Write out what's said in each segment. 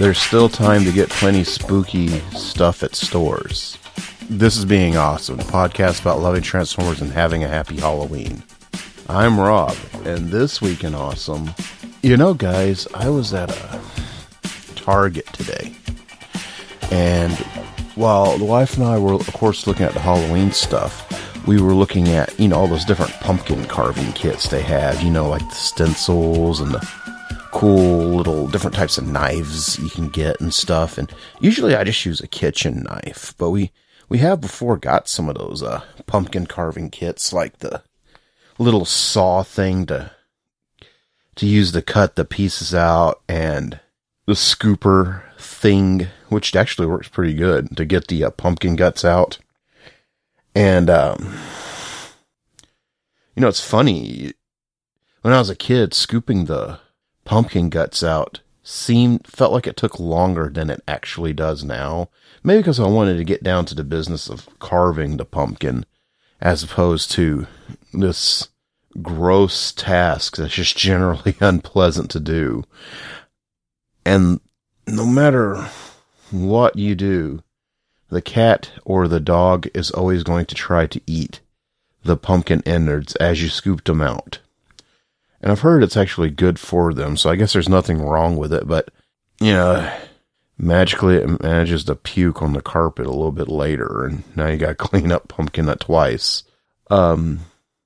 There's still time to get plenty spooky stuff at stores. This is Being Awesome, a podcast about loving Transformers and having a happy Halloween. I'm Rob, and this week in Awesome, you know guys, I was at a Target today, and while the wife and I were, of course, looking at the Halloween stuff, we were looking at, all those different pumpkin carving kits they have, like the stencils and the cool little different types of knives you can get and stuff. And usually I just use a kitchen knife, but we have before got some of those pumpkin carving kits, like the little saw thing to use to cut the pieces out, and the scooper thing, which actually works pretty good to get the pumpkin guts out. And it's funny, when I was a kid, scooping the pumpkin guts out felt like it took longer than it actually does now. Maybe because I wanted to get down to the business of carving the pumpkin, as opposed to this gross task that's just generally unpleasant to do. And no matter what you do, the cat or the dog is always going to try to eat the pumpkin innards as you scooped them out. And I've heard it's actually good for them, so I guess there's nothing wrong with it, but, magically it manages to puke on the carpet a little bit later, and now you gotta clean up pumpkin nut twice. I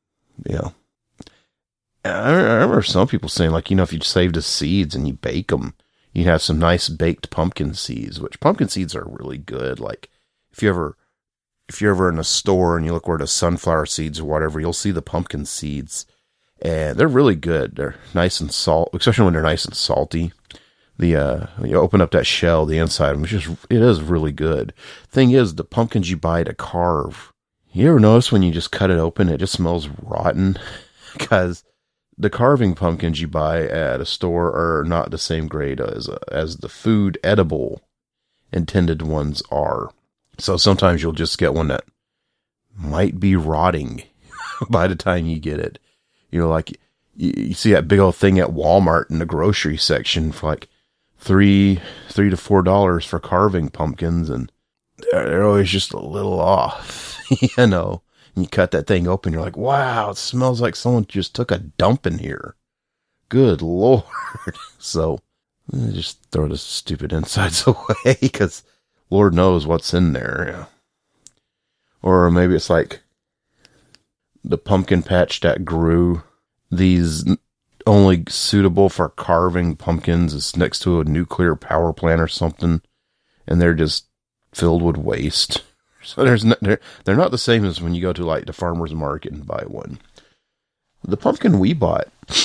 remember some people saying, if you save the seeds and you bake them, you'd have some nice baked pumpkin seeds, which pumpkin seeds are really good. Like, if you're ever in a store and you look where the sunflower seeds or whatever, you'll see the pumpkin seeds. And they're really good. They're nice and especially when they're nice and salty. You open up that shell, the inside of them, it is really good. Thing is, the pumpkins you buy to carve, you ever notice when you just cut it open, it just smells rotten? Because the carving pumpkins you buy at a store are not the same grade as the food edible intended ones are. So sometimes you'll just get one that might be rotting by the time you get it. You see that big old thing at Walmart in the grocery section for like $3 to $4 for carving pumpkins, and they're always just a little off, And you cut that thing open, you're like, wow, it smells like someone just took a dump in here. Good Lord. So just throw the stupid insides away, because Lord knows what's in there. Or maybe it's like the pumpkin patch that grew these only suitable for carving pumpkins is next to a nuclear power plant or something, and they're just filled with waste. So they're not the same as when you go to like the farmer's market and buy one. The pumpkin we bought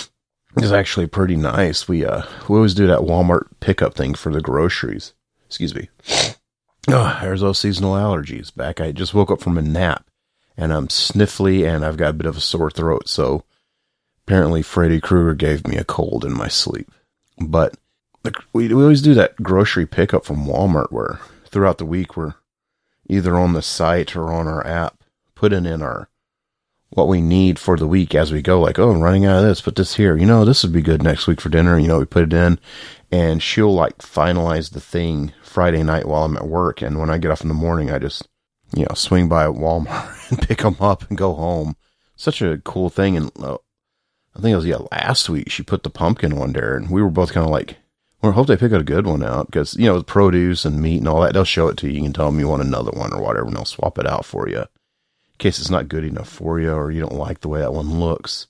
is actually pretty nice. We always do that Walmart pickup thing for the groceries. Excuse me. There's those seasonal allergies back. I just woke up from a nap, and I'm sniffly, and I've got a bit of a sore throat, so apparently Freddy Krueger gave me a cold in my sleep. But we always do that grocery pickup from Walmart, where throughout the week we're either on the site or on our app putting in what we need for the week as we go, like, I'm running out of this, put this here. This would be good next week for dinner. We put it in, and she'll finalize the thing Friday night while I'm at work, and when I get off in the morning, I just swing by Walmart and pick them up and go home. Such a cool thing. And I think it was last week she put the pumpkin on there, and we were both kind of like, well, I hope they pick a good one out, because with produce and meat and all that, they'll show it to you. You can tell them you want another one or whatever, and they'll swap it out for you in case it's not good enough for you, or you don't like the way that one looks.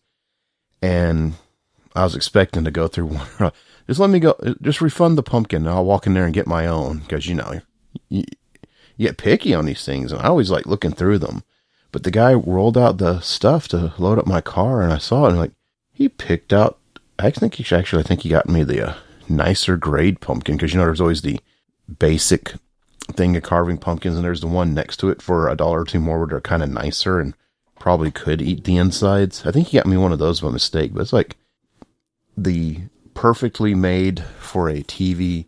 And I was expecting to go through one. Just refund the pumpkin, and I'll walk in there and get my own, because you get picky on these things, and I always like looking through them. But the guy rolled out the stuff to load up my car, and I saw it, and he picked out, I think he got me the nicer grade pumpkin, because there's always the basic thing of carving pumpkins, and there's the one next to it for $1 or $2 more where they're kind of nicer and probably could eat the insides. I think he got me one of those by mistake, but it's like the perfectly made for a TV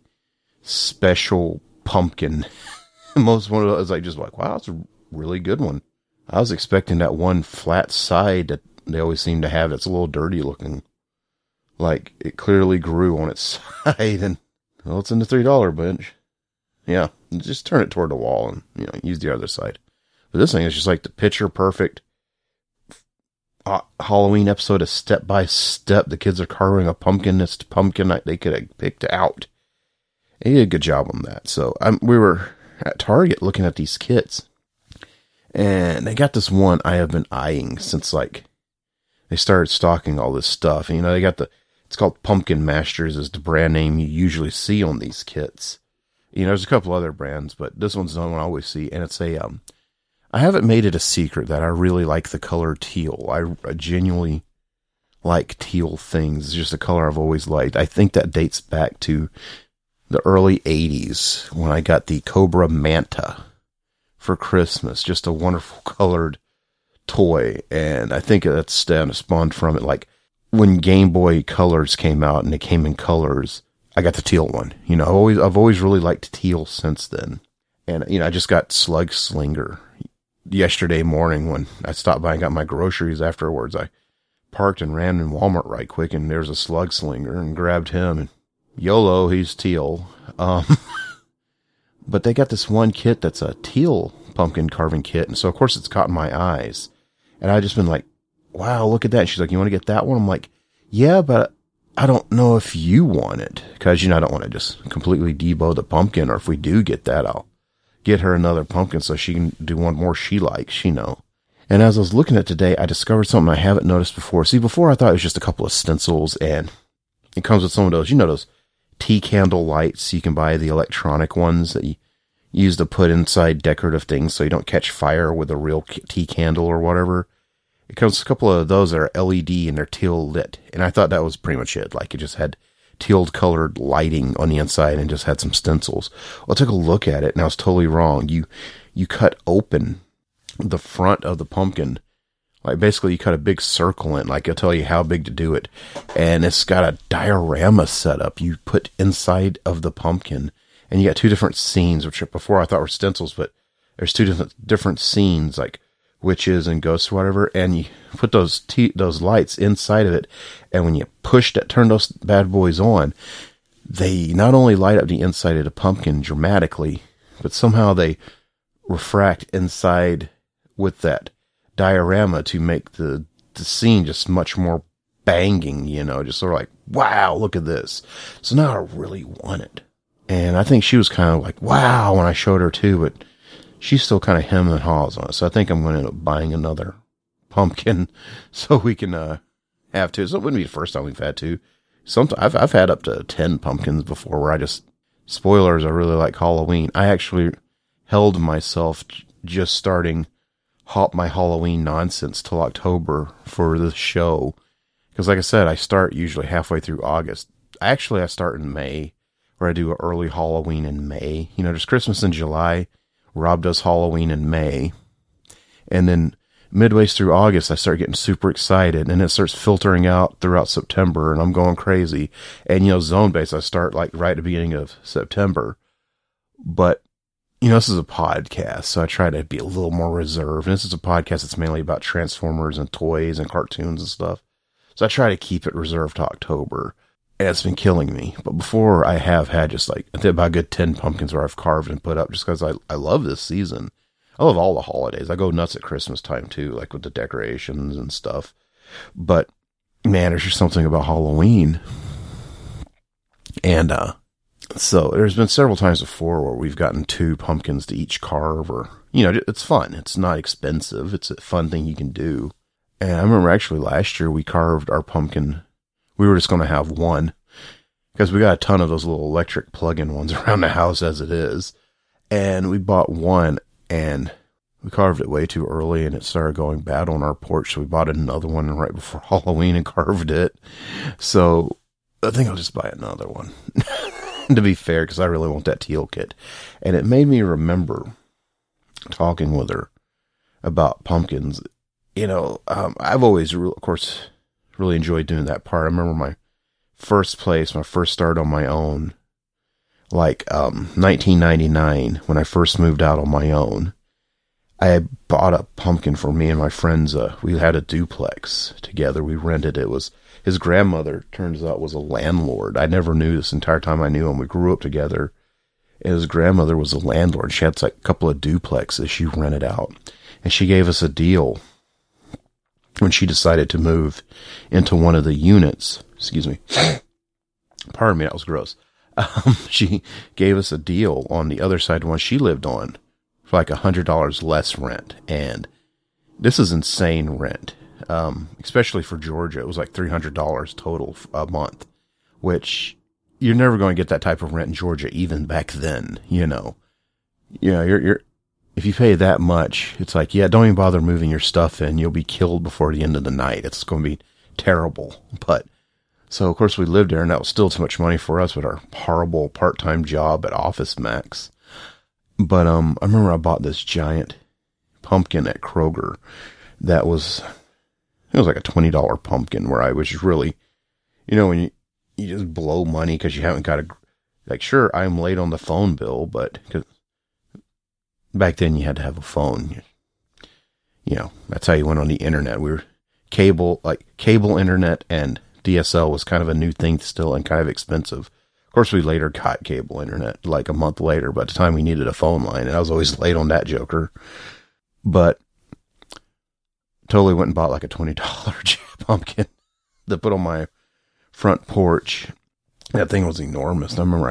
special pumpkin. Most one of those, wow, that's a really good one. I was expecting that one flat side that they always seem to have that's a little dirty looking. Like, it clearly grew on its side, and Well, it's in the $3 bench. Yeah, just turn it toward the wall and, use the other side. But this thing is just like the picture perfect Halloween episode of Step by Step. The kids are carving a pumpkin. It's the pumpkin they could have picked out. And he did a good job on that. So we were at Target looking at these kits. And they got this one I have been eyeing since they started stocking all this stuff. And, they got it's called Pumpkin Masters is the brand name you usually see on these kits. There's a couple other brands, but this one's the one I always see. And it's I haven't made it a secret that I really like the color teal. I genuinely like teal things. It's just a color I've always liked. I think that dates back to the early 80s when I got the Cobra Manta for Christmas. Just a wonderful colored toy. And I think that's spawned from it. Like when Game Boy Colors came out and it came in colors, I got the teal one. I've always really liked teal since then. And, I just got Slug Slinger yesterday morning when I stopped by and got my groceries afterwards. I parked and ran in Walmart right quick, and there's a Slug Slinger and grabbed him, and YOLO, he's teal. But they got this one kit that's a teal pumpkin carving kit. And so of course it's caught my eyes, and I just been like, wow, look at that. And she's like, you want to get that one? I'm like, yeah, but I don't know if you want it, because, I don't want to just completely debo the pumpkin, or if we do get that, I'll get her another pumpkin so she can do one more she likes, And as I was looking at it today, I discovered something I haven't noticed before. See, before I thought it was just a couple of stencils, and it comes with some of those, those tea candle lights. You can buy the electronic ones that you use to put inside decorative things so you don't catch fire with a real tea candle or whatever. It comes with a couple of those that are LED and they're teal lit. And I thought that was pretty much it. Like it just had teal colored lighting on the inside and just had some stencils. Well, I took a look at it and I was totally wrong. You cut open the front of the pumpkin. Like basically you cut a big circle in, like it'll tell you how big to do it. And it's got a diorama set up you put inside of the pumpkin. And you got two different scenes, which before I thought were stencils, but there's two different scenes, like witches and ghosts or whatever. And you put those lights inside of it. And when you turn those bad boys on, they not only light up the inside of the pumpkin dramatically, but somehow they refract inside with that diorama to make the scene just much more banging, just sort of like, wow, look at this. So now I really want it. And I think she was kind of like, wow, when I showed her too, but she's still kind of hemming and haws on it. So I think I'm going to end up buying another pumpkin so we can have two. So it wouldn't be the first time we've had two. I've had up to 10 pumpkins before where spoilers, I really like Halloween. I actually held myself just starting my Halloween nonsense till October for this show. Because like I said, I start usually halfway through August. Actually, I start in May, where I do an early Halloween in May. There's Christmas in July. Rob does Halloween in May. And then midway through August, I start getting super excited, and it starts filtering out throughout September, and I'm going crazy. And, Zone Base, I start like right at the beginning of September. But, this is a podcast, so I try to be a little more reserved. And this is a podcast that's mainly about Transformers and toys and cartoons and stuff. So I try to keep it reserved to October. And it's been killing me. But before, I have had just I think about a good 10 pumpkins where I've carved and put up just because I love this season. I love all the holidays. I go nuts at Christmas time too, like with the decorations and stuff. But man, there's just something about Halloween. And so there's been several times before where we've gotten 2 pumpkins to each carve, or, it's fun. It's not expensive. It's a fun thing you can do. And I remember actually last year we carved our pumpkin. We were just going to have one because we got a ton of those little electric plug-in ones around the house as it is. And we bought one and we carved it way too early and it started going bad on our porch. So we bought another one right before Halloween and carved it. So I think I'll just buy another one to be fair, because I really want that teal kit. And it made me remember talking with her about pumpkins. I've always, of course, really enjoyed doing that part. I remember my first start on my own, 1999, when I first moved out on my own. I bought a pumpkin for me and my friends. We had a duplex together. We rented. It was his grandmother, turns out, was a landlord. I never knew this entire time I knew him. We grew up together. And his grandmother was a landlord. She had like a couple of duplexes she rented out. And she gave us a deal when she decided to move into one of the units. Excuse me. Pardon me, that was gross. She gave us a deal on the other side, one she lived on, for like $100 less rent. And this is insane rent, especially for Georgia. It was like $300 total a month, which you're never going to get that type of rent in Georgia, even back then. You're if you pay that much, it's like, yeah, don't even bother moving your stuff in. You'll be killed before the end of the night. It's going to be terrible. But so of course we lived there, and that was still too much money for us with our horrible part-time job at Office Max. But I remember I bought this giant pumpkin at Kroger. It was like a $20 pumpkin, where I was really, when you just blow money because you haven't got sure, I'm late on the phone bill, but cause back then you had to have a phone. That's how you went on the internet. We were cable internet, and DSL was kind of a new thing still and kind of expensive. Of course, we later got cable internet like a month later, but at the time we needed a phone line, and I was always late on that joker. But totally went and bought like a $20 pumpkin to put on my front porch. That thing was enormous. And I remember I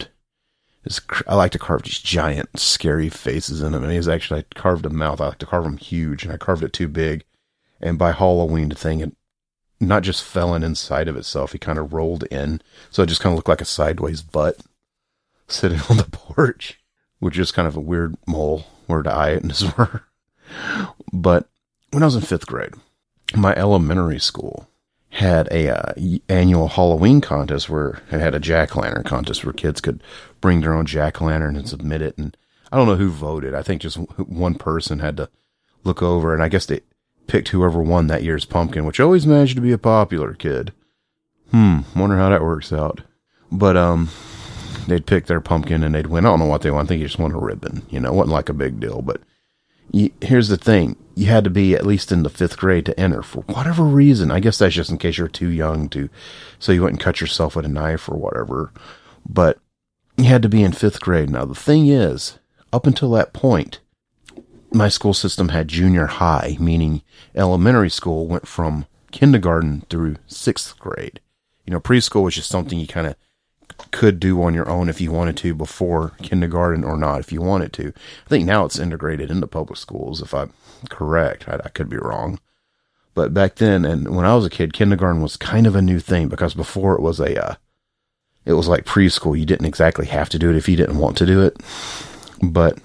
like to carve these giant, scary faces in them. And I carved a mouth. I like to carve them huge, and I carved it too big. And by Halloween, the thing had not just fell in inside of itself, he kind of rolled in. So it just kind of looked like a sideways butt sitting on the porch, which is kind of a weird mole word to eye it in this word. But when I was in 5th grade, my elementary school had a annual Halloween contest where it had a jack-o'-lantern contest where kids could bring their own jack-o'-lantern and submit it. And I don't know who voted. I think just one person had to look over, and I guess they picked whoever won that year's pumpkin, which always managed to be a popular kid. Wonder how that works out. But they'd pick their pumpkin and they'd win. I don't know what they won. I think you just won a ribbon. It wasn't like a big deal. But here's the thing. You had to be at least in the 5th grade to enter for whatever reason. I guess that's just in case you're too young so you wouldn't cut yourself with a knife or whatever. But you had to be in 5th grade. Now, the thing is, up until that point, my school system had junior high, meaning elementary school went from kindergarten through 6th grade. Preschool was just something you kind of could do on your own if you wanted to before kindergarten, or not if you wanted to. I think now it's integrated into public schools, if I'm correct. I could be wrong. But back then, and when I was a kid, kindergarten was kind of a new thing, because before it was it was like preschool. You didn't exactly have to do it if you didn't want to do it. But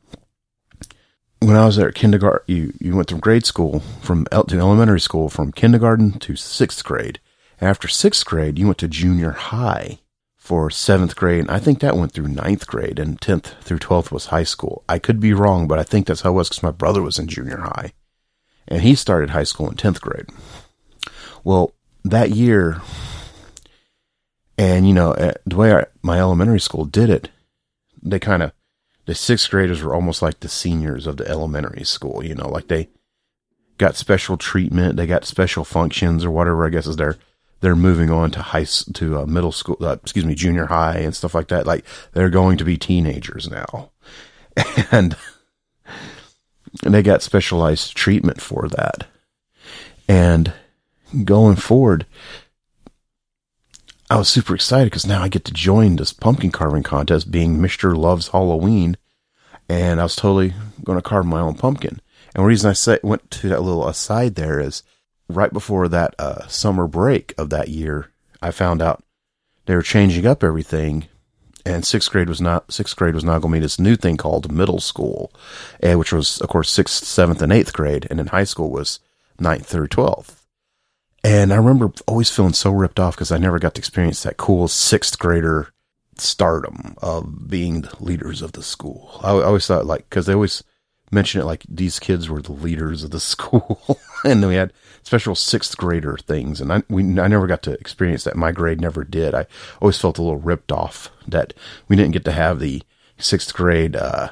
when I was there at kindergarten, you went through grade school to elementary school from kindergarten to 6th grade. After 6th grade, you went to junior high for 7th grade. And I think that went through 9th grade, and 10th through 12th was high school. I could be wrong, but I think that's how it was, because my brother was in junior high and he started high school in 10th grade. Well, that year, and the way my elementary school did it, the 6th graders were almost like the seniors of the elementary school, like they got special treatment, they got special functions or whatever, I guess is they're moving on to middle school, junior high and stuff like that. Like they're going to be teenagers now. And they got specialized treatment for that. And going forward, I was super excited because now I get to join this pumpkin carving contest, being Mr. Loves Halloween. And I was totally going to carve my own pumpkin. And the reason I went to that little aside there is right before that summer break of that year, I found out they were changing up everything. And 6th grade was now going to be this new thing called middle school, which was, of course, 6th, 7th, and 8th grade. And then high school was 9th through 12th. And I remember always feeling so ripped off because I never got to experience that cool 6th grader stardom of being the leaders of the school. I always thought, because they always mention it like these kids were the leaders of the school. And then we had special 6th grader things. And I never got to experience that. My grade never did. I always felt a little ripped off that we didn't get to have the 6th grade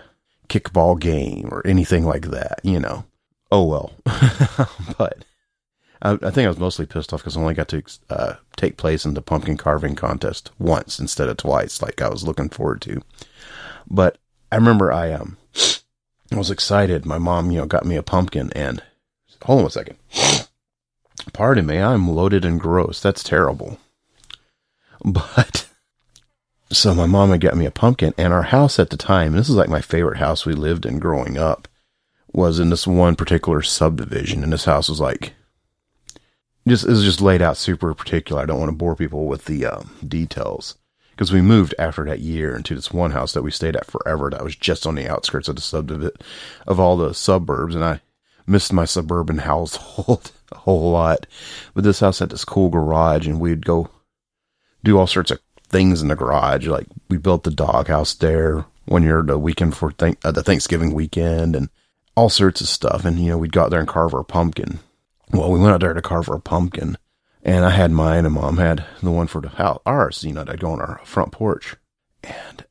kickball game or anything like that, Oh, well. But I think I was mostly pissed off because I only got to take place in the pumpkin carving contest once instead of twice, like I was looking forward to. But I remember I was excited. My mom, got me a pumpkin, and hold on a second. Pardon me, I'm loaded and gross. That's terrible. But so my mom had got me a pumpkin, and our house at the time, and this is like my favorite house we lived in growing up, was in this one particular subdivision, and this house was like, it was just laid out super particular. I don't want to bore people with the details, because we moved after that year into this one house that we stayed at forever that was just on the outskirts of the subdivision of all the suburbs, and I missed my suburban household a whole lot. But this house had this cool garage, and we'd go do all sorts of things in the garage. Like, we built the doghouse there one year, the weekend for the Thanksgiving weekend, and all sorts of stuff. And, we'd go out there and carve our pumpkin. Well, we went out there to carve our pumpkin, and I had mine, and Mom had the one for the house, ours, that'd go on our front porch. And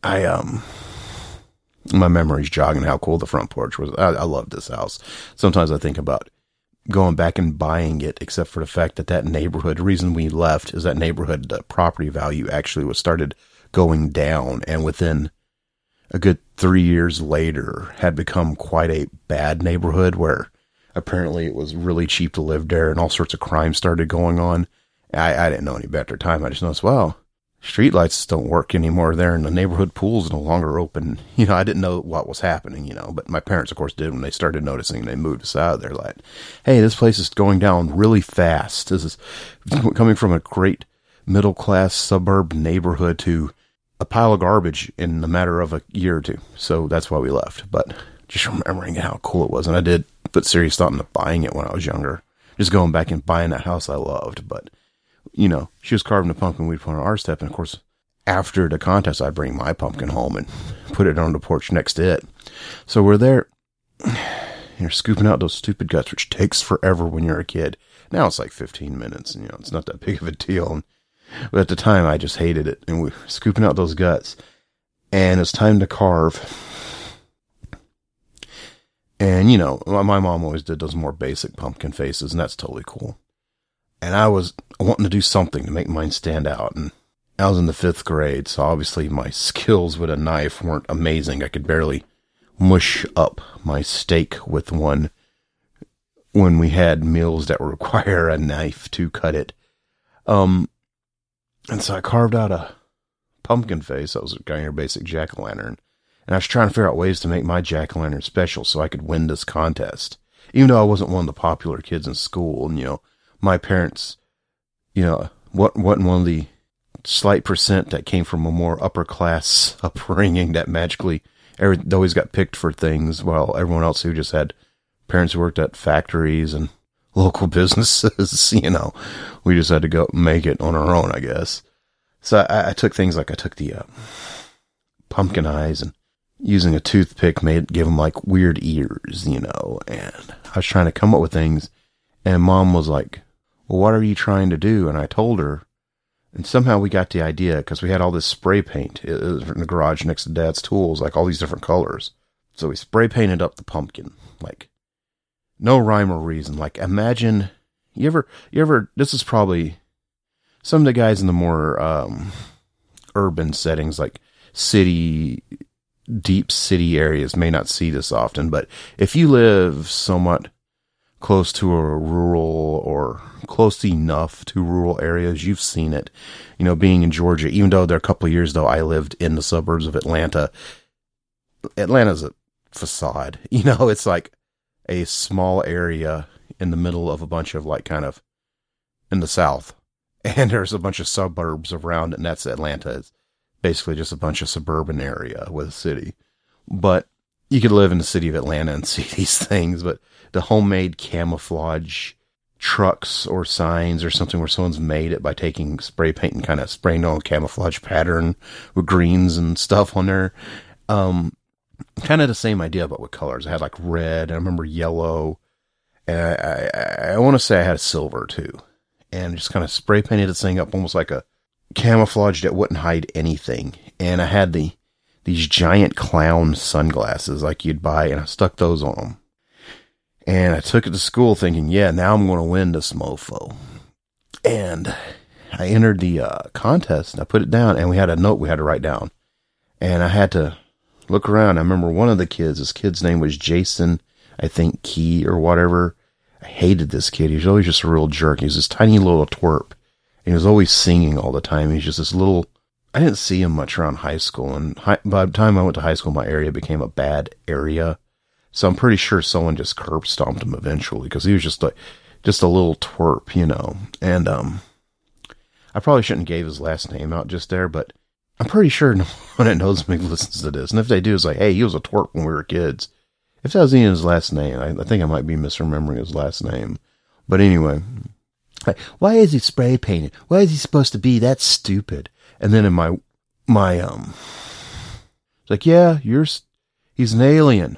my memory's jogging how cool the front porch was. I love this house. Sometimes I think about going back and buying it, except for the fact that neighborhood, the reason we left is that neighborhood, the property value actually started going down, and within a good 3 years later had become quite a bad neighborhood where apparently it was really cheap to live there, and all sorts of crime started going on. I didn't know any better time. I just noticed, well, streetlights don't work anymore there, and the neighborhood pool's no longer open. I didn't know what was happening, but my parents, of course, did when they started noticing. They moved us out. They're like, hey, this place is going down really fast. This is coming from a great middle-class suburb neighborhood to a pile of garbage in a matter of a year or two. So that's why we left. But just remembering how cool it was, and I did put serious thought into buying it when I was younger. Just going back and buying that house I loved. But, she was carving the pumpkin, we'd put on our step, and of course, after the contest, I'd bring my pumpkin home and put it on the porch next to it. So we're there, you're scooping out those stupid guts, which takes forever when you're a kid. Now it's like 15 minutes, and, it's not that big of a deal. But at the time, I just hated it, and we were scooping out those guts, and it's time to carve. And, my mom always did those more basic pumpkin faces, and that's totally cool. And I was wanting to do something to make mine stand out, and I was in the 5th grade, so obviously my skills with a knife weren't amazing. I could barely mush up my steak with one when we had meals that require a knife to cut it. And so I carved out a pumpkin face. That was kind of your basic jack-o'-lantern. And I was trying to figure out ways to make my jack-o'-lantern special so I could win this contest. Even though I wasn't one of the popular kids in school, and, my parents, wasn't one of the slight percent that came from a more upper class upbringing that magically they always got picked for things, while everyone else who just had parents who worked at factories and local businesses, we just had to go make it on our own, I guess. So I took things like I took the pumpkin eyes and using a toothpick gave them like weird ears, and I was trying to come up with things, and Mom was like, well, what are you trying to do? And I told her, and somehow we got the idea, because we had all this spray paint. It was in the garage next to Dad's tools, like all these different colors. So we spray painted up the pumpkin, like no rhyme or reason. Like, imagine, you ever, this is probably some of the guys in the more urban settings, like deep city areas may not see this often, but if you live somewhat close to a rural or close enough to rural areas, you've seen it, being in Georgia, even though there are a couple of years though I lived in the suburbs of Atlanta. Atlanta's a facade, it's like a small area in the middle of a bunch of like kind of in the South, and there's a bunch of suburbs around it, and that's Atlanta. It's basically just a bunch of suburban area with a city. But you could live in the city of Atlanta and see these things, but the homemade camouflage trucks or signs or something where someone's made it by taking spray paint and kind of spraying on a camouflage pattern with greens and stuff on there. Kind of the same idea, but with colors. I had like red, and I remember yellow, and I want to say I had silver too, and just kind of spray painted this thing up almost like a camouflage that wouldn't hide anything. And I had the these giant clown sunglasses like you'd buy, and I stuck those on them. And I took it to school thinking, yeah, now I'm going to win this mofo. And I entered the contest, and I put it down, and we had a note we had to write down. And I had to look around. I remember one of the kids, this kid's name was Jason, I think Key or whatever. I hated this kid. He was always just a real jerk. He was this tiny little twerp. And he was always singing all the time. He was just this little... I didn't see him much around high school. And by the time I went to high school, my area became a bad area. So I'm pretty sure someone just curb stomped him eventually, because he was just a little twerp, you know. And I probably shouldn't have gave his last name out just there, but I'm pretty sure no one that knows me listens to this. And if they do, it's like, hey, he was a twerp when we were kids. If that was even his last name, I think I might be misremembering his last name. But anyway, like, why is he spray painted? Why is he supposed to be that stupid? And then in my it's like, yeah, he's an alien.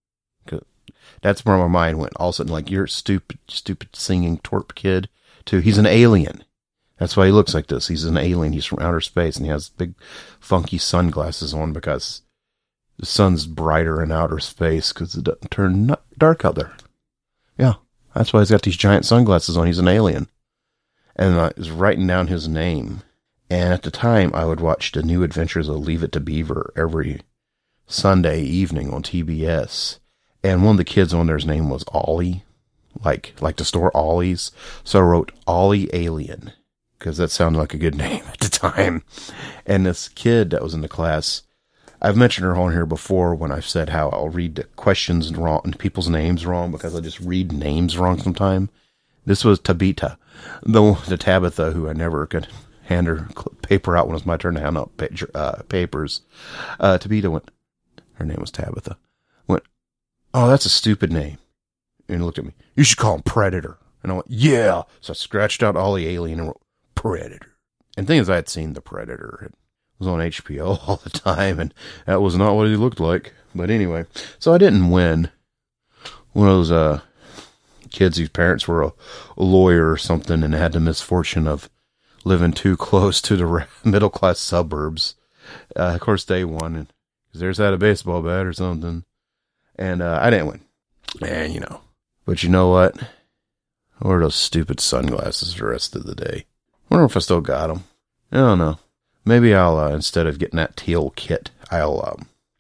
That's where my mind went. All of a sudden, like, you're stupid singing twerp kid, to he's an alien. That's why he looks like this. He's an alien. He's from outer space, and he has big, funky sunglasses on because the sun's brighter in outer space because it doesn't turn dark out there. Yeah, that's why he's got these giant sunglasses on. He's an alien. And I was writing down his name. And at the time, I would watch The New Adventures of Leave It to Beaver every Sunday evening on TBS. And one of the kids on there's name was Ollie, like the store Ollie's. So I wrote Ollie Alien, because that sounded like a good name at the time. And this kid that was in the class, I've mentioned her on here before when I've said how I'll read the questions wrong and people's names wrong because I just read names wrong sometime. This was Tabitha, the Tabitha who I never could hand her paper out when it was my turn to hand out papers. Tabitha went, her name was Tabitha, went, oh, that's a stupid name. And he looked at me, you should call him Predator. And I went, yeah. So I scratched out Ollie Alien and wrote Predator. And the thing is, I had seen The Predator. It was on HBO all the time, and that was not what he looked like. But anyway, so I didn't win. One of those kids whose parents were a lawyer or something and had the misfortune of living too close to the middle-class suburbs. Of course, they won, and theirs had a baseball bat or something. And I didn't win. And, you know. But you know what? I wore those stupid sunglasses the rest of the day. I wonder if I still got them. I don't know. Maybe I'll, instead of getting that teal kit, I'll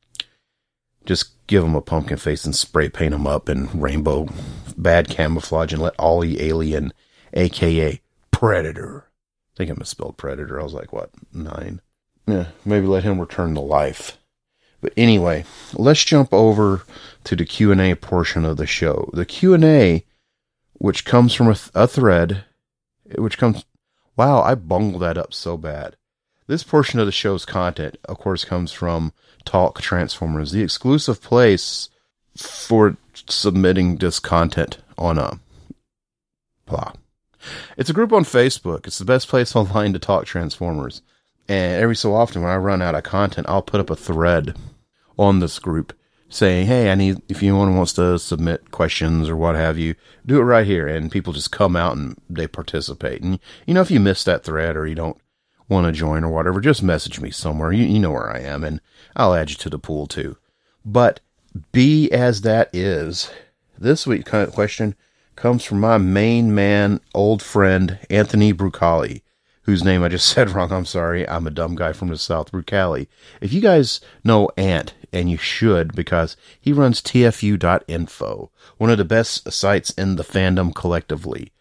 just give them a pumpkin face and spray paint them up in rainbow bad camouflage and let Ollie Alien, a.k.a. Predator. I think I misspelled Predator. I was like, what, 9? Yeah, maybe let him return to life. But anyway, let's jump over to the Q&A portion of the show. The Q&A, which comes from a thread, which comes... Wow, I bungled that up so bad. This portion of the show's content, of course, comes from Talk Transformers, the exclusive place for submitting this content on blah. It's a group on Facebook. It's the best place online to talk Transformers. And every so often when I run out of content, I'll put up a thread on this group saying, hey, if anyone wants to submit questions or what have you, do it right here. And people just come out and they participate. And, you know, if you miss that thread or you don't want to join or whatever, just message me somewhere. You know where I am, and I'll add you to the pool too. But be as that is, this week's question comes from my main man, old friend, Anthony Brucali, whose name I just said wrong. I'm sorry. I'm a dumb guy from the South, Brucali. If you guys know Ant, and you should, because he runs tfu.info, one of the best sites in the fandom collectively.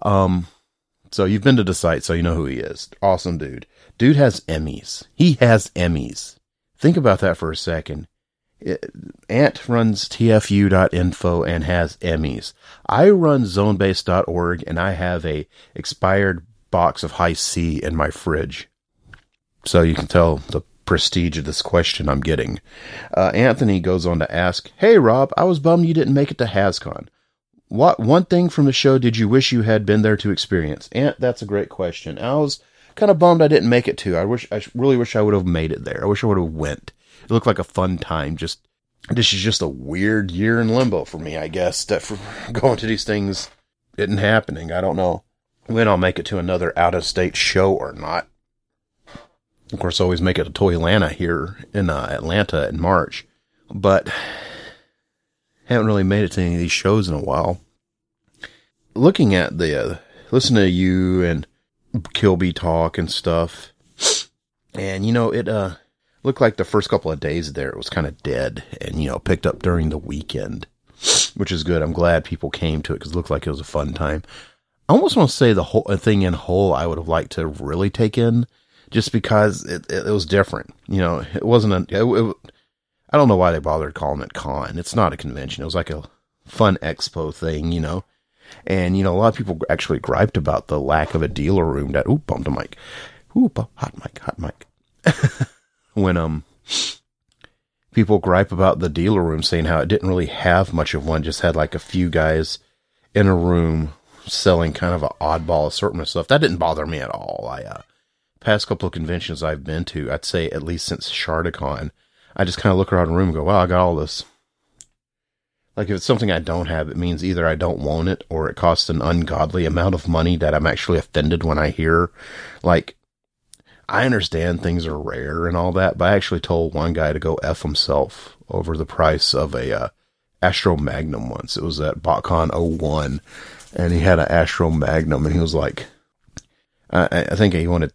So you've been to the site, so you know who he is. Awesome dude. Dude has Emmys. He has Emmys. Think about that for a second. Ant runs tfu.info and has Emmys. I run zonebase.org, and I have a expired box of High C in my fridge. So you can tell the prestige of this question I'm getting. Anthony goes on to ask, hey Rob, I was bummed you didn't make it to HasCon. What one thing from the show did you wish you had been there to experience? Ant, that's a great question. I was kind of bummed I didn't make it to. I really wish I would have made it there. I wish I would have went. It looked like a fun time. This is just a weird year in limbo for me, I guess, that for going to these things isn't happening. I don't know when I'll make it to another out-of-state show or not. Of course, I always make it to Toylanta here in Atlanta in March, but haven't really made it to any of these shows in a while. Looking at listening to you and Kilby talk and stuff, and it looked like the first couple of days there it was kind of dead, and picked up during the weekend, which is good. I'm glad people came to it because it looked like it was a fun time. I almost want to say the whole thing in whole I would have liked to really take in, just because it was different. It wasn't I don't know why they bothered calling it con. It's not a convention. It was like a fun expo thing, And, a lot of people actually griped about the lack of a dealer room that, bumped a mic. Hot mic. When, people gripe about the dealer room, saying how it didn't really have much of one, just had like a few guys in a room selling kind of an oddball assortment of stuff. That didn't bother me at all. Past couple of conventions I've been to, I'd say at least since Shardicon, I just kind of look around the room and go, wow, I got all this. Like, if it's something I don't have, it means either I don't want it or it costs an ungodly amount of money that I'm actually offended when I hear. Like, I understand things are rare and all that, but I actually told one guy to go F himself over the price of a Astro Magnum once. It was at BotCon 01, and he had an Astro Magnum, and he was like, I think he wanted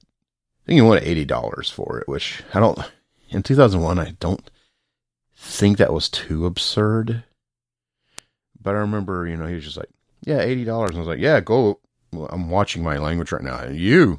$80 for it, which in 2001, I don't think that was too absurd. But I remember, he was just like, yeah, $80. And I was like, yeah, go. Well, I'm watching my language right now. You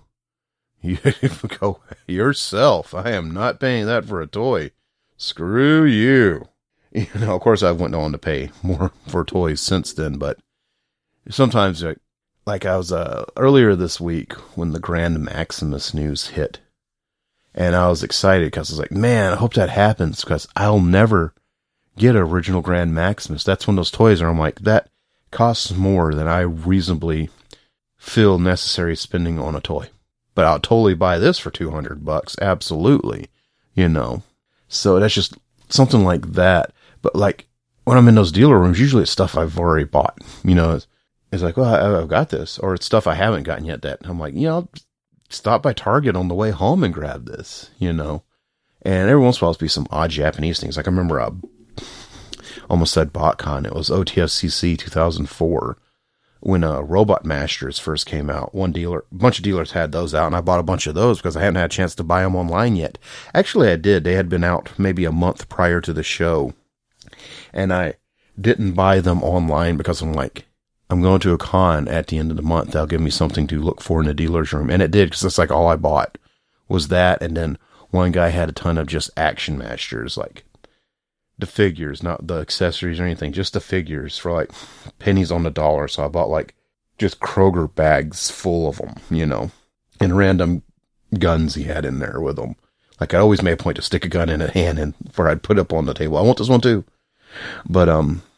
go yourself. I am not paying that for a toy. Screw you. Of course, I went on to pay more for toys since then, but sometimes, like I was earlier this week when the Grand Maximus news hit, and I was excited because I was like, man, I hope that happens because I'll never get an original Grand Maximus. That's one of those toys where I'm like, that costs more than I reasonably feel necessary spending on a toy. But I'll totally buy this for $200. Absolutely. So that's just something like that. But like when I'm in those dealer rooms, usually it's stuff I've already bought. It's like, well, I've got this, or it's stuff I haven't gotten yet that I'm like, I'll stop by Target on the way home and grab this, And every once in a while, it'll be some odd Japanese things. Like I remember almost said BotCon. It was OTFCC 2004 when Robot Masters first came out. A bunch of dealers had those out, and I bought a bunch of those because I hadn't had a chance to buy them online yet. Actually, I did. They had been out maybe a month prior to the show, and I didn't buy them online because I'm like, I'm going to a con at the end of the month. They'll give me something to look for in the dealer's room, and it did because that's like all I bought was that, and then one guy had a ton of just Action Masters, like the figures, not the accessories or anything, just the figures for like pennies on the dollar. So I bought like just Kroger bags full of them, and random guns he had in there with them. Like I always made a point to stick a gun in a hand and before I'd put up on the table. I want this one too. But,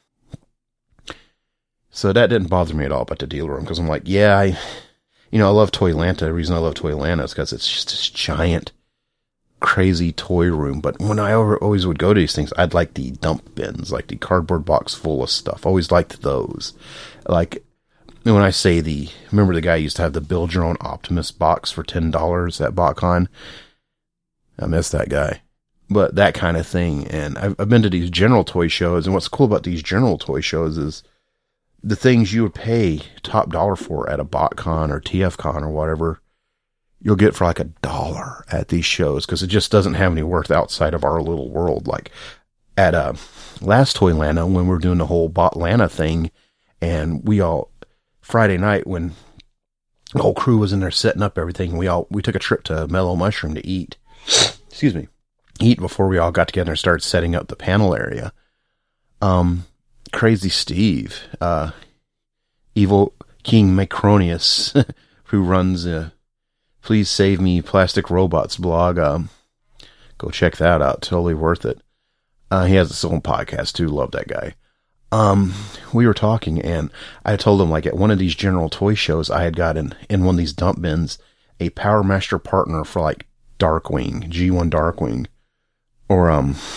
so that didn't bother me at all about the dealer room because I'm like, yeah, I love Toylanta. The reason I love Toylanta is because it's just this giant, crazy toy room. But when I always would go to these things, I'd like the dump bins, like the cardboard box full of stuff. Always liked those. Like when I say remember the guy used to have the Build Your Own Optimus box for $10 at BotCon? I miss that guy. But that kind of thing. And I've been to these general toy shows, and what's cool about these general toy shows is the things you would pay top dollar for at a BotCon or TFCon or whatever, you'll get for like $1 at these shows because it just doesn't have any worth outside of our little world. Like at last Toylanta, when we were doing the whole Botlanta thing, and Friday night when the whole crew was in there setting up everything, we took a trip to Mellow Mushroom to eat. Excuse me. Eat before we all got together and started setting up the panel area. Crazy Steve, Evil King Macronius, who runs Please Save Me Plastic Robots blog. Go check that out. Totally worth it. He has his own podcast too. Love that guy. We were talking and I told him like at one of these general toy shows, I had got in one of these dump bins, a Power Master partner for like Darkwing, G1 Darkwing, or,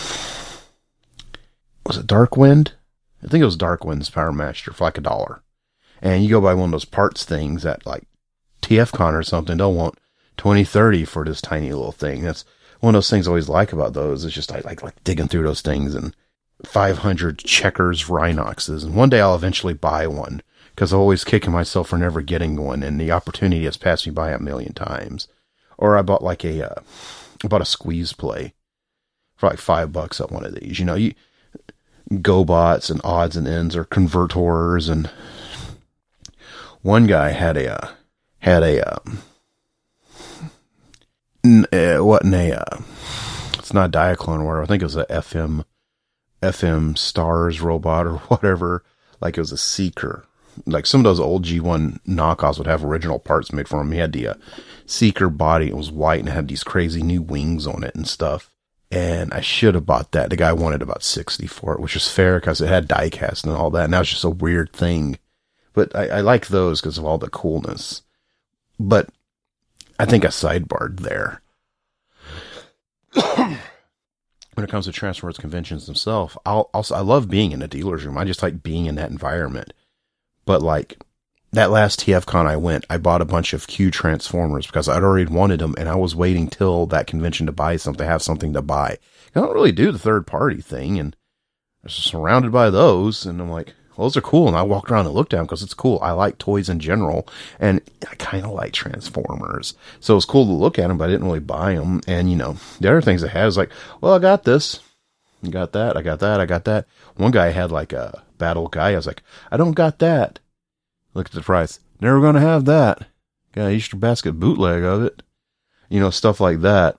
was it Darkwind? I think it was Darkwind's Power Master for like $1. And you go buy one of those parts things at like TFCon or something, they'll want 2030 for this tiny little thing. That's one of those things I always like about those. It's just I like digging through those things, and 500 Checkers Rhinoxes. And one day I'll eventually buy one, because I'm always kicking myself for never getting one, and the opportunity has passed me by a million times. Or I bought like I bought a squeeze play for like $5 on one of these. You know, GoBots and odds and ends or convertors, and one guy had it's not Diaclone or I think it was a FM Stars robot or whatever. Like it was a Seeker. Like some of those old G1 knockoffs would have original parts made for him. He had the Seeker body. It was white and it had these crazy new wings on it and stuff. And I should have bought that. The guy wanted about $60 for it, which is fair because it had diecast and all that. And that was just a weird thing. But I like those because of all the coolness. But I think I sidebarred there. When it comes to Transformers conventions themselves, I love being in a dealer's room. I just like being in that environment. But like that last TFCon I went, I bought a bunch of Q Transformers because I'd already wanted them, and I was waiting till that convention to buy something, to have something to buy. I don't really do the third party thing, and I was surrounded by those, and I'm like, well, those are cool. And I walked around and looked at them because it's cool. I like toys in general, and I kind of like Transformers. So it was cool to look at them, but I didn't really buy them. And, you know, the other things I had is like, well, I got this. I got that. I got that. I got that. One guy had like a Battle Guy. I was like, I don't got that. Look at the price. Never going to have that. Got an Easter basket bootleg of it. You know, stuff like that.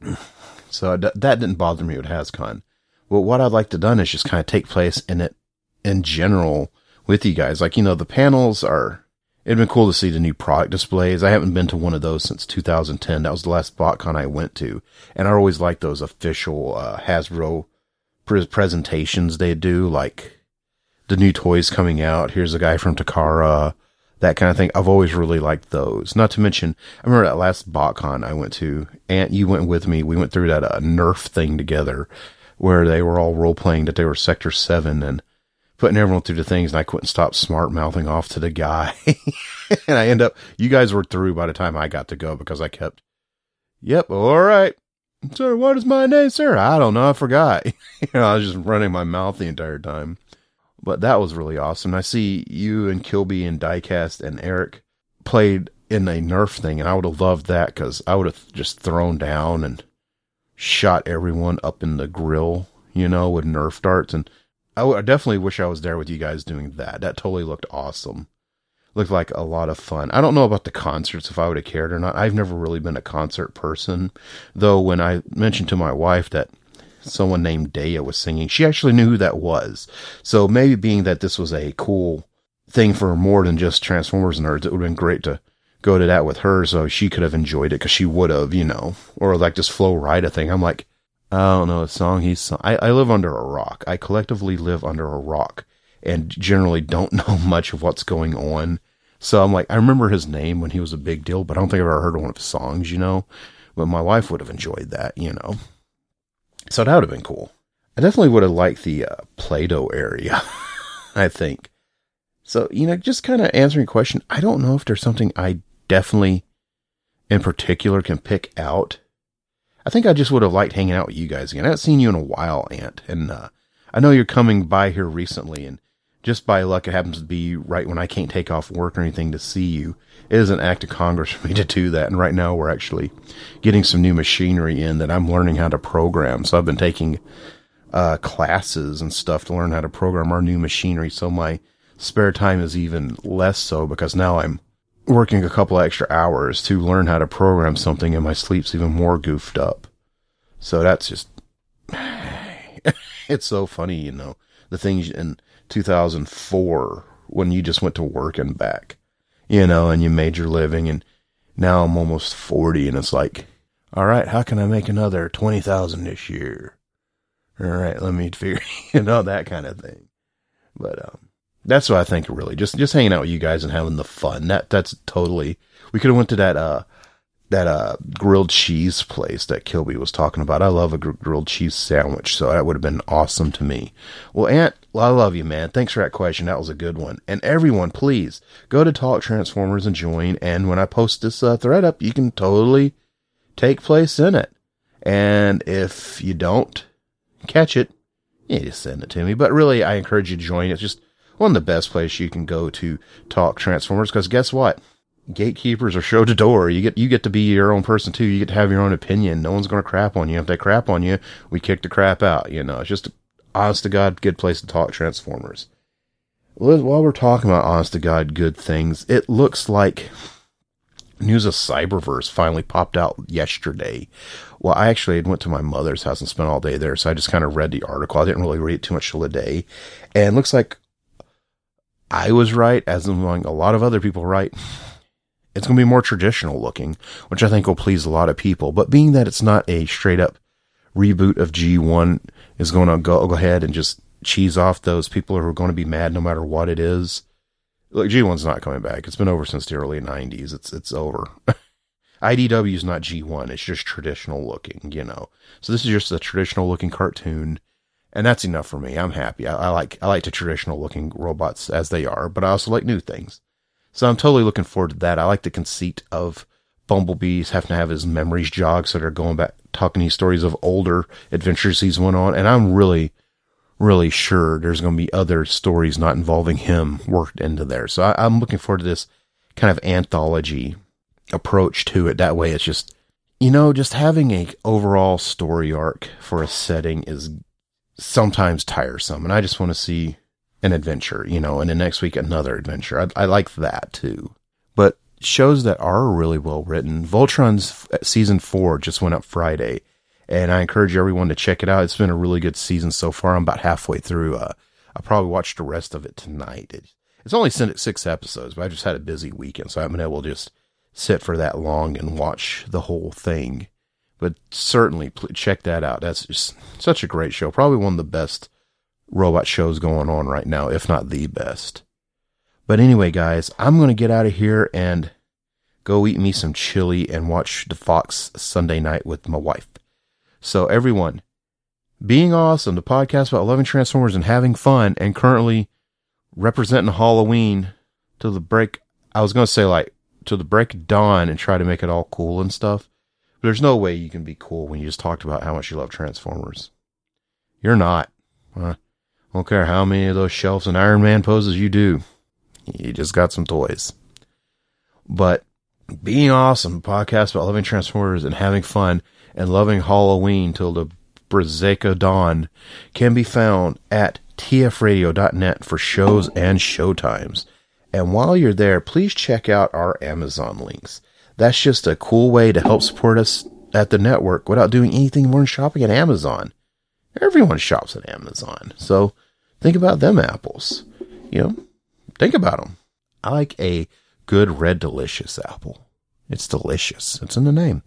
So that didn't bother me with HasCon. Well, what I'd like to done is just kind of take place in it in general with you guys. Like, you know, the panels it'd been cool to see the new product displays. I haven't been to one of those since 2010. That was the last BotCon I went to. And I always like those official Hasbro presentations they do, like the new toys coming out. Here's a guy from Takara, that kind of thing. I've always really liked those. Not to mention, I remember that last BotCon I went to, and you went with me. We went through that Nerf thing together where they were all role-playing that they were Sector 7 and putting everyone through the things, and I couldn't stop smart-mouthing off to the guy. And you guys were through by the time I got to go because I kept, yep, all right. Sir, what is my name, sir? I don't know. I forgot. I was just running my mouth the entire time. But that was really awesome. I see you and Kilby and Diecast and Eric played in a Nerf thing, and I would have loved that because I would have just thrown down and shot everyone up in the grill, you know, with Nerf darts. And I definitely wish I was there with you guys doing that. That totally looked awesome. Looked like a lot of fun. I don't know about the concerts, if I would have cared or not. I've never really been a concert person, though when I mentioned to my wife that someone named Daya was singing, she actually knew who that was. So maybe being that this was a cool thing for more than just Transformers nerds, it would have been great to go to that with her so she could have enjoyed it, because she would have, you know, or like this Flo Rida thing. I'm like, I don't know a song he's sung. I live under a rock. I collectively live under a rock and generally don't know much of what's going on. So I'm like, I remember his name when he was a big deal, but I don't think I've ever heard one of his songs, you know. But my wife would have enjoyed that, you know. So that would have been cool. I definitely would have liked the Play-Doh area, I think. So, you know, just kind of answering your question, I don't know if there's something I definitely, in particular, can pick out. I think I just would have liked hanging out with you guys again. I haven't seen you in a while, Ant. And I know you're coming by here recently, and just by luck, it happens to be right when I can't take off work or anything to see you. It is an act of Congress for me to do that. And right now we're actually getting some new machinery in that I'm learning how to program. So I've been taking classes and stuff to learn how to program our new machinery. So my spare time is even less so, because now I'm working a couple extra hours to learn how to program something, and my sleep's even more goofed up. So that's just, it's so funny, you know, the things in 2004 when you just went to work and back, you know, and you made your living, and now I'm almost 40 and it's like, all right, how can I make another 20,000 this year? All right, let me figure, you know, that kind of thing. But, that's what I think, really. Just hanging out with you guys and having the fun. That's totally, we could have went to that, grilled cheese place that Kilby was talking about. I love a grilled cheese sandwich, so that would have been awesome to me. Well, Ant, I love you, man. Thanks for that question. That was a good one. And everyone, please go to Talk Transformers and join. And when I post this thread up, you can totally take place in it. And if you don't catch it, you just send it to me. But really, I encourage you to join. It's just one of the best places you can go to talk Transformers, because guess what? Gatekeepers are show to door. You get to be your own person too. You get to have your own opinion. No one's going to crap on you. If they crap on you, we kick the crap out. You know, it's just honest to God, good place to talk Transformers. While we're talking about honest to God, good things, it looks like news of Cyberverse finally popped out yesterday. Well, I actually had went to my mother's house and spent all day there, so I just kind of read the article. I didn't really read too much till the day, and it looks like I was right, as among a lot of other people right. It's going to be more traditional looking, which I think will please a lot of people. But being that it's not a straight up reboot of G1, is going to go ahead and just cheese off those people who are going to be mad no matter what it is. Look, G1's not coming back. It's been over since the early 90s. It's over. IDW is not G1. It's just traditional looking, you know. So this is just a traditional looking cartoon, and that's enough for me. I'm happy. I like the traditional looking robots as they are, but I also like new things. So I'm totally looking forward to that. I like the conceit of Bumblebee's having to have his memories jogged, so they're going back, talking these stories of older adventures he's went on, and I'm really sure there's going to be other stories not involving him worked into there. So I'm looking forward to this kind of anthology approach to it. That way it's just, you know, just having a overall story arc for a setting is sometimes tiresome, and I just want to see an adventure, you know, and the next week another adventure. I like that too. But shows that are really well written, Voltron's season 4 just went up Friday, and I encourage everyone to check it out. It's been a really good season so far. I'm about halfway through. I'll probably watch the rest of it tonight. It's only 6 episodes, but I just had a busy weekend, so I haven't been able to just sit for that long and watch the whole thing. But certainly check that out. That's just such a great show. Probably one of the best robot shows going on right now, if not the best. But anyway, guys, I'm going to get out of here and go eat me some chili and watch the Fox Sunday night with my wife. So everyone, being awesome, the podcast about loving Transformers and having fun, and currently representing Halloween till the break, I was going to say like till the break of dawn and try to make it all cool and stuff. But there's no way you can be cool when you just talked about how much you love Transformers. You're not. I don't care how many of those shelves and Iron Man poses you do. You just got some toys. But being awesome, podcast about loving Transformers and having fun and loving Halloween till the break of dawn, can be found at tfradio.net for shows and showtimes. And while you're there, please check out our Amazon links. That's just a cool way to help support us at the network without doing anything more than shopping at Amazon. Everyone shops at Amazon. So think about them apples. You know, think about them. I like a good red delicious apple. It's delicious. It's in the name.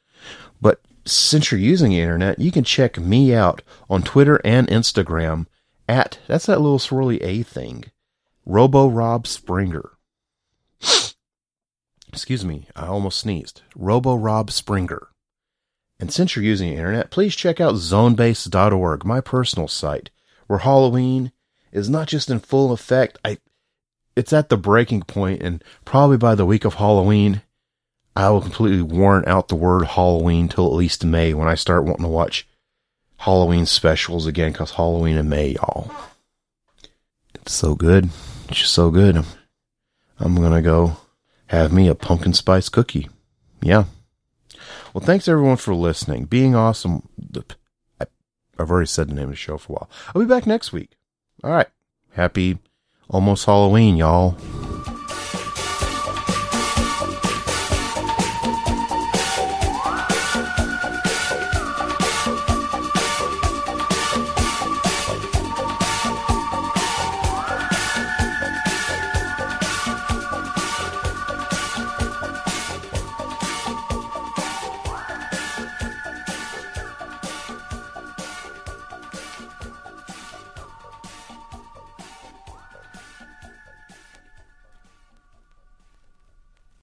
But since you're using the internet, you can check me out on Twitter and Instagram at, that's that little swirly A thing, RoboRob Springer. Excuse me, I almost sneezed. RoboRob Springer. And since you're using the internet, please check out zonebase.org, my personal site, where Halloween is not just in full effect. It's at the breaking point, and probably by the week of Halloween, I will completely warrant out the word Halloween till at least May, when I start wanting to watch Halloween specials again, because Halloween in May, y'all. It's so good. It's just so good. I'm going to go have me a pumpkin spice cookie. Yeah. Well, thanks everyone for listening. Being awesome. I've already said the name of the show for a while. I'll be back next week. All right. Happy almost Halloween, y'all.